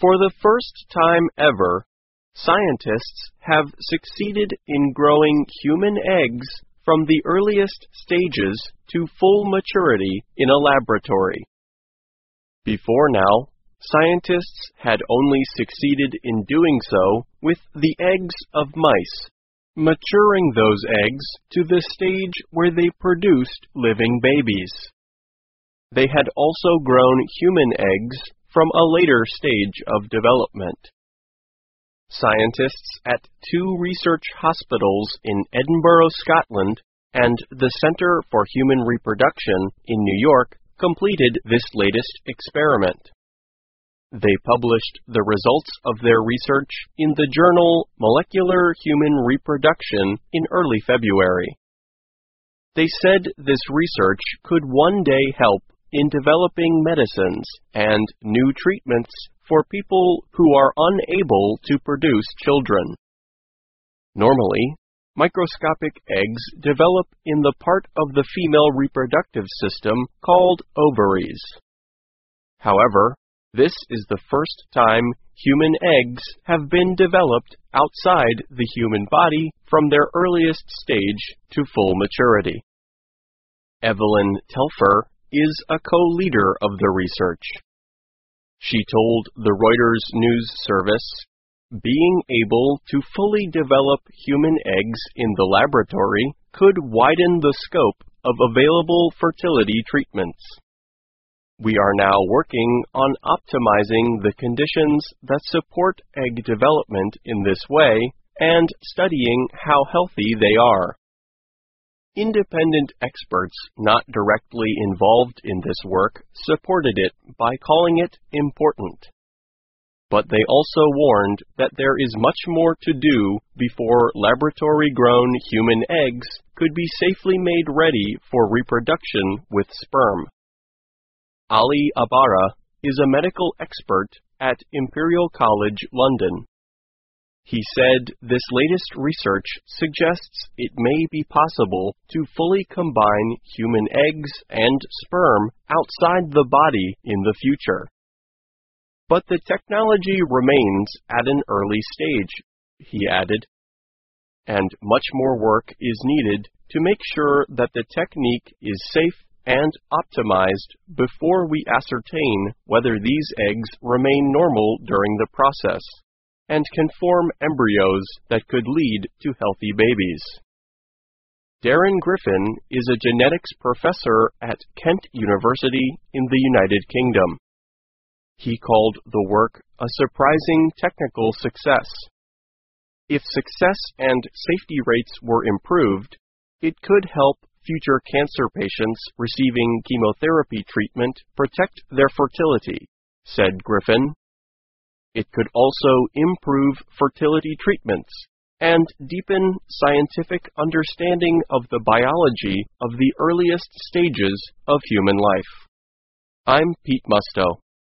For the first time ever, scientists have succeeded in growing human eggs from the earliest stages to full maturity in a laboratory. Before now, scientists had only succeeded in doing so with the eggs of mice, maturing those eggs to the stage where they produced living babies. They had also grown human eggs from a later stage of development. Scientists at 2 research hospitals in Edinburgh, Scotland, and the Center for Human Reproduction in New York completed this latest experiment. They published the results of their research in the journal Molecular Human Reproduction in early February. They said this research could one day help in developing medicines and new treatments for people who are unable to produce children. Normally, microscopic eggs develop in the part of the female reproductive system called ovaries. However, this is the first time human eggs have been developed outside the human body from their earliest stage to full maturity. Evelyn Telfer is a co-leader of the research. She told the Reuters news service, "Being able to fully develop human eggs in the laboratory could widen the scope of available fertility treatments. We are now working on optimizing the conditions that support egg development in this way and studying how healthy they are." Independent experts not directly involved in this work supported it by calling it important. But they also warned that there is much more to do before laboratory-grown human eggs could be safely made ready for reproduction with sperm. Ali Abara is a medical expert at Imperial College London. He said this latest research suggests it may be possible to fully combine human eggs and sperm outside the body in the future. But the technology remains at an early stage, he added, and much more work is needed to make sure that the technique is safe and optimized before we ascertain whether these eggs remain normal during the process and can form embryos that could lead to healthy babies. Darren Griffin is a genetics professor at Kent University in the United Kingdom. He called the work a surprising technical success. If success and safety rates were improved, it could help future cancer patients receiving chemotherapy treatment protect their fertility, said Griffin. It could also improve fertility treatments and deepen scientific understanding of the biology of the earliest stages of human life. I'm Pete Musto.